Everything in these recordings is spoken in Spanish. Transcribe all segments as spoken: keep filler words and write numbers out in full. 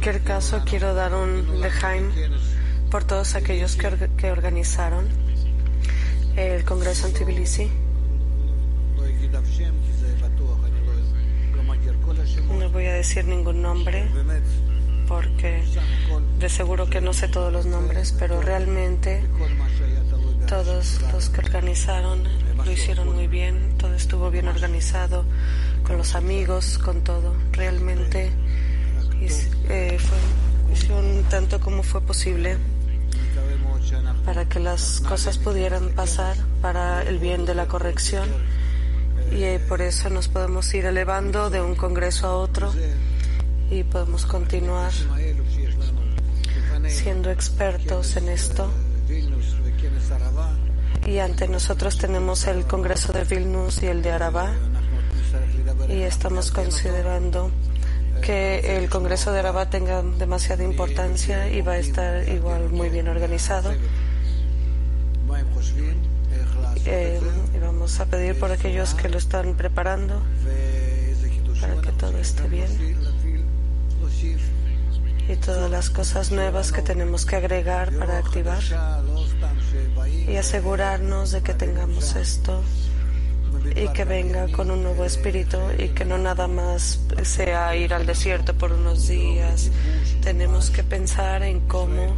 cualquier caso, quiero dar un lejaim por todos aquellos que, or que organizaron el Congreso en Tbilisi. No voy a decir ningún nombre porque de seguro que no sé todos los nombres, pero realmente todos los que organizaron lo hicieron muy bien, todo estuvo bien organizado, con los amigos, con todo. Realmente eh, fue, hicieron tanto como fue posible para que las cosas pudieran pasar para el bien de la corrección, y eh, por eso nos podemos ir elevando de un congreso a otro y podemos continuar siendo expertos en esto. Y ante nosotros tenemos el Congreso de Vilnius y el de Arabá, y estamos considerando que el Congreso de Arabá tenga demasiada importancia y va a estar igual muy bien organizado. Eh, y vamos a pedir por aquellos que lo están preparando para que todo esté bien, y todas las cosas nuevas que tenemos que agregar para activar y asegurarnos de que tengamos esto y que venga con un nuevo espíritu, y que no nada más sea ir al desierto por unos días. Tenemos que pensar en cómo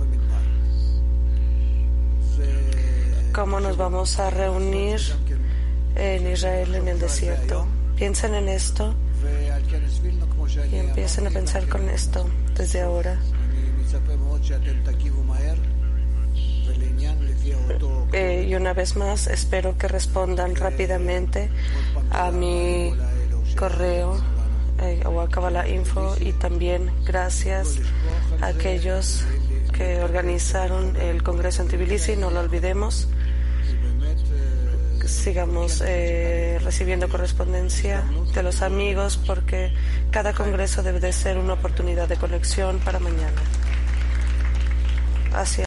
cómo nos vamos a reunir en Israel en el desierto. Piensen en esto y empiecen a pensar con esto desde ahora. Eh, y una vez más, espero que respondan rápidamente a mi correo eh, o a Kabbalah Info, y también gracias a aquellos que organizaron el Congreso en Tbilisi. No lo olvidemos. Sigamos eh, recibiendo correspondencia de los amigos, porque cada congreso debe de ser una oportunidad de conexión para mañana. Hacia